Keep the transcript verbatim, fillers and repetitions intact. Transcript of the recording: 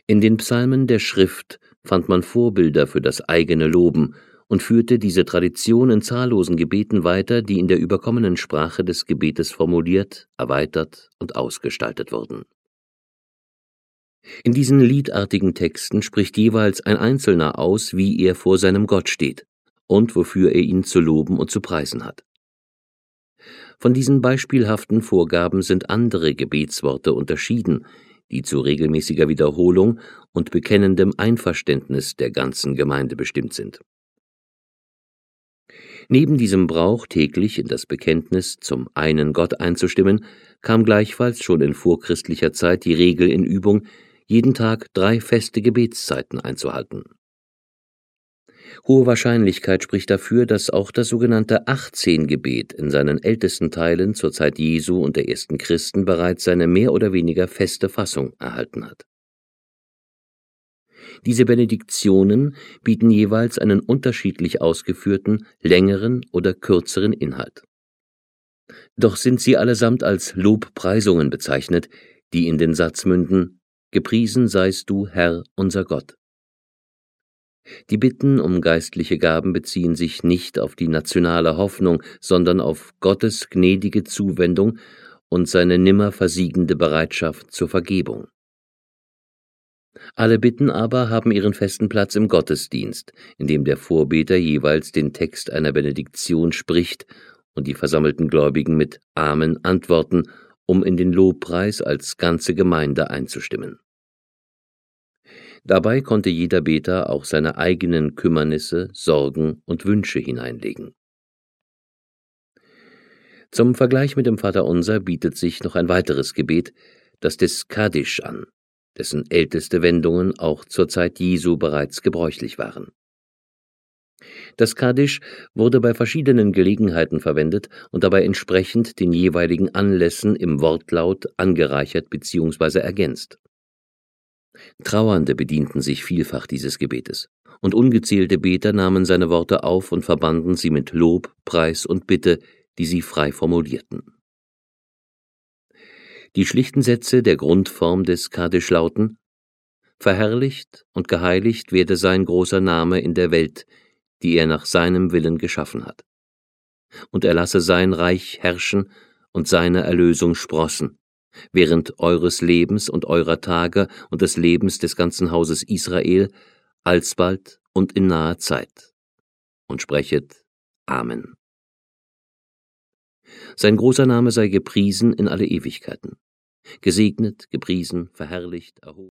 In den Psalmen der Schrift fand man Vorbilder für das eigene Loben und führte diese Tradition in zahllosen Gebeten weiter, die in der überkommenen Sprache des Gebetes formuliert, erweitert und ausgestaltet wurden. In diesen liedartigen Texten spricht jeweils ein Einzelner aus, wie er vor seinem Gott steht und wofür er ihn zu loben und zu preisen hat. Von diesen beispielhaften Vorgaben sind andere Gebetsworte unterschieden, die zu regelmäßiger Wiederholung und bekennendem Einverständnis der ganzen Gemeinde bestimmt sind. Neben diesem Brauch, täglich in das Bekenntnis zum einen Gott einzustimmen, kam gleichfalls schon in vorchristlicher Zeit die Regel in Übung, jeden Tag drei feste Gebetszeiten einzuhalten. Hohe Wahrscheinlichkeit spricht dafür, dass auch das sogenannte Achtzehn-Gebet in seinen ältesten Teilen zur Zeit Jesu und der ersten Christen bereits seine mehr oder weniger feste Fassung erhalten hat. Diese Benediktionen bieten jeweils einen unterschiedlich ausgeführten, längeren oder kürzeren Inhalt. Doch sind sie allesamt als Lobpreisungen bezeichnet, die in den Satz münden: Gepriesen seist du, Herr, unser Gott. Die Bitten um geistliche Gaben beziehen sich nicht auf die nationale Hoffnung, sondern auf Gottes gnädige Zuwendung und seine nimmer versiegende Bereitschaft zur Vergebung. Alle Bitten aber haben ihren festen Platz im Gottesdienst, in dem der Vorbeter jeweils den Text einer Benediktion spricht und die versammelten Gläubigen mit Amen antworten, um in den Lobpreis als ganze Gemeinde einzustimmen. Dabei konnte jeder Beter auch seine eigenen Kümmernisse, Sorgen und Wünsche hineinlegen. Zum Vergleich mit dem Vaterunser bietet sich noch ein weiteres Gebet, das des Kaddisch, an, dessen älteste Wendungen auch zur Zeit Jesu bereits gebräuchlich waren. Das Kaddisch wurde bei verschiedenen Gelegenheiten verwendet und dabei entsprechend den jeweiligen Anlässen im Wortlaut angereichert bzw. ergänzt. Trauernde bedienten sich vielfach dieses Gebetes, und ungezählte Beter nahmen seine Worte auf und verbanden sie mit Lob, Preis und Bitte, die sie frei formulierten. Die schlichten Sätze der Grundform des Kaddisch lauten: Verherrlicht und geheiligt werde sein großer Name in der Welt, die er nach seinem Willen geschaffen hat. Und er lasse sein Reich herrschen und seine Erlösung sprossen, während eures Lebens und eurer Tage und des Lebens des ganzen Hauses Israel, alsbald und in naher Zeit. Und sprechet Amen. Sein großer Name sei gepriesen in alle Ewigkeiten. Gesegnet, gepriesen, verherrlicht, erhoben.